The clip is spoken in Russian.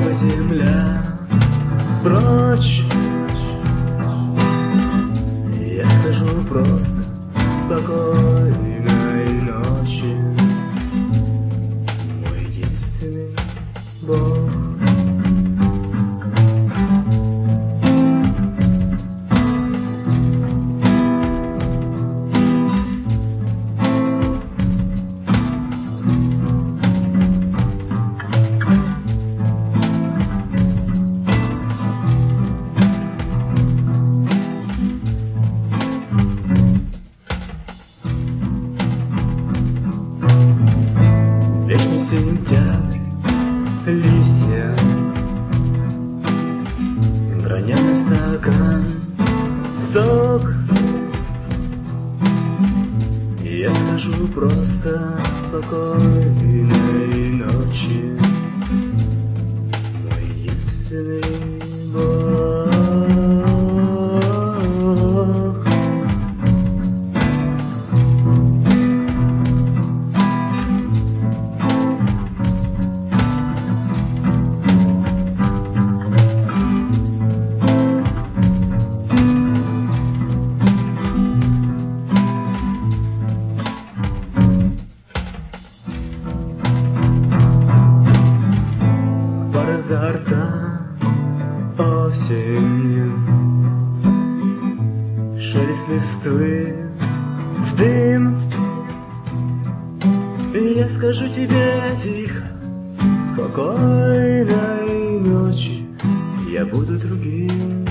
небо, земля, прочь. Я скажу просто спокойной ночи, мой единственный Бог. Вечный сентябрь, листья, граненый стакан, сок. Я скажу просто спокойной ночи, мой единственный Бог. Пар изо рта осенью, шелест листвы в дым. И я скажу тебе тихо: спокойной ночи, я буду другим.